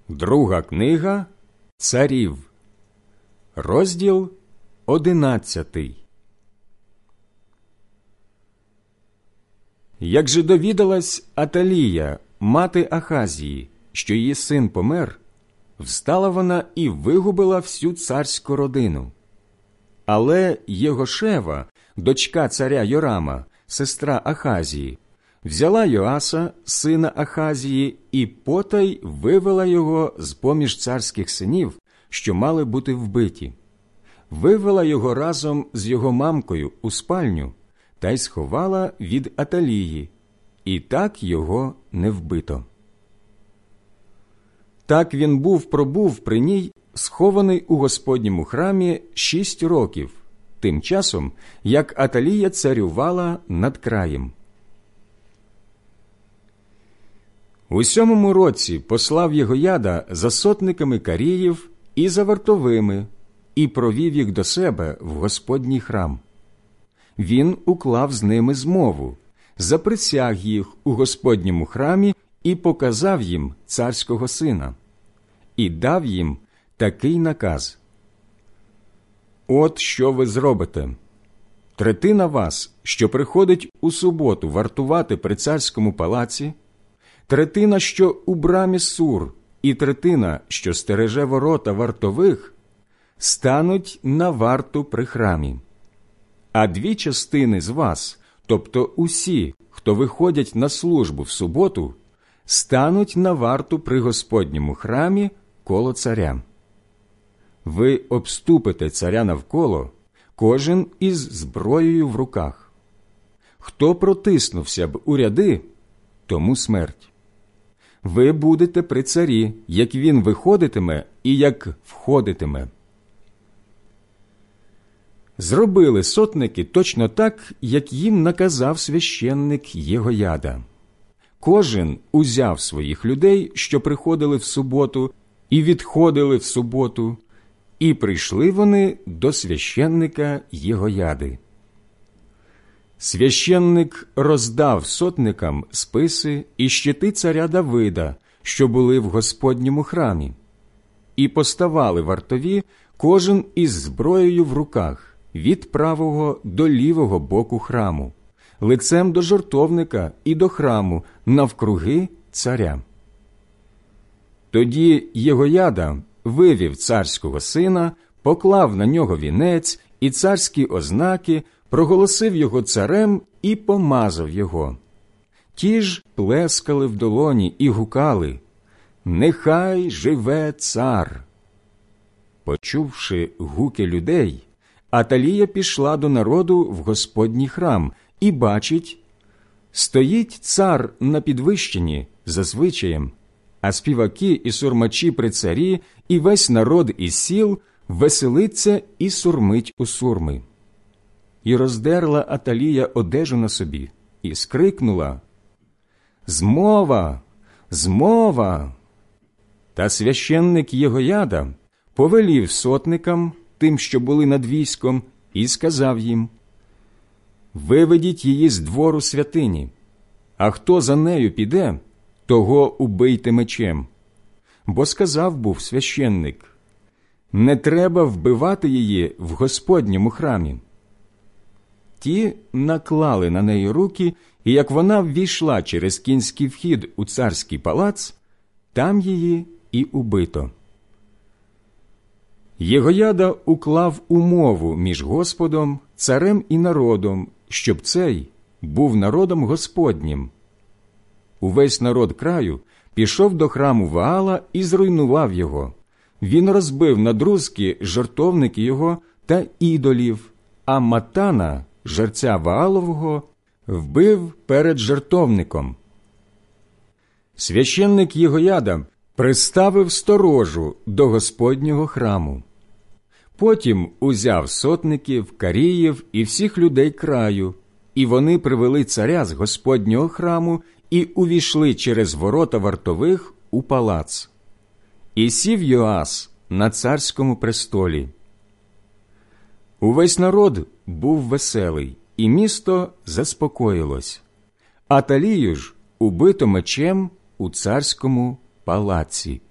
Друга книга Царів, розділ 11. Як же довідалась Аталія, мати Ахазії, що її син помер, встала вона і вигубила всю царську родину. Але Єгошева, дочка царя Йорама, сестра Ахазії, взяла Йоаса, сина Ахазії, і потай вивела його з-поміж царських синів, що мали бути вбиті. Вивела його разом з його мамкою у спальню та й сховала від Аталії, і так його не вбито. Так він пробув при ній, схований у Господньому храмі 6 років, тим часом, як Аталія царювала над краєм. У 7-му році послав Єгояда за сотниками каріїв і за вартовими, і провів їх до себе в Господній храм. Він уклав з ними змову, заприсяг їх у Господньому храмі і показав їм царського сина. І дав їм такий наказ: «От що ви зробите. Третина вас, що приходить у суботу вартувати при царському палаці, третина, що у брамі Сур, і третина, що стереже ворота вартових, стануть на варту при храмі. А 2 частини з вас, тобто усі, хто виходять на службу в суботу, стануть на варту при Господньому храмі коло царя. Ви обступите царя навколо, кожен із зброєю в руках. Хто протиснувся б у ряди, тому смерть. Ви будете при царі, як він виходитиме і як входитиме». Зробили сотники точно так, як їм наказав священник Єгояда. Кожен узяв своїх людей, що приходили в суботу і відходили в суботу, і прийшли вони до священника Єгояди. Священник роздав сотникам списи і щити царя Давида, що були в Господньому храмі, і поставали вартові, кожен із зброєю в руках, від правого до лівого боку храму, лицем до жертовника і до храму, навкруги царя. Тоді Єгояда вивів царського сина, поклав на нього вінець і царські ознаки, проголосив його царем і помазав його. Ті ж плескали в долоні і гукали: «Нехай живе цар!» Почувши гуки людей, Аталія пішла до народу в Господній храм і бачить, стоїть цар на підвищенні за звичаєм, а співаки і сурмачі при царі, і весь народ із сіл веселиться і сурмить у сурми. І роздерла Аталія одежу на собі, і скрикнула: «Змова! Змова!» Та священник Єгояда повелів сотникам, тим, що були над військом, і сказав їм: «Виведіть її з двору святині, а хто за нею піде, того убийте мечем». Бо сказав був священник: «Не треба вбивати її в Господньому храмі». Ті наклали на неї руки, і як вона ввійшла через кінський вхід у царський палац, там її і убито. Єгояда уклав умову між Господом, царем і народом, щоб цей був народом Господнім. Увесь народ краю пішов до храму Ваала і зруйнував його. Він розбив надрузки жертовники його та ідолів, а Матана, жерця Ваалового, вбив перед жертовником. Священник Єгояда приставив сторожу до Господнього храму. Потім узяв сотників, каріїв і всіх людей краю, і вони привели царя з Господнього храму і увійшли через ворота вартових у палац. І сів Йоас на царському престолі. Увесь народ був веселий, і місто заспокоїлось. Аталію ж убито мечем у царському палаці.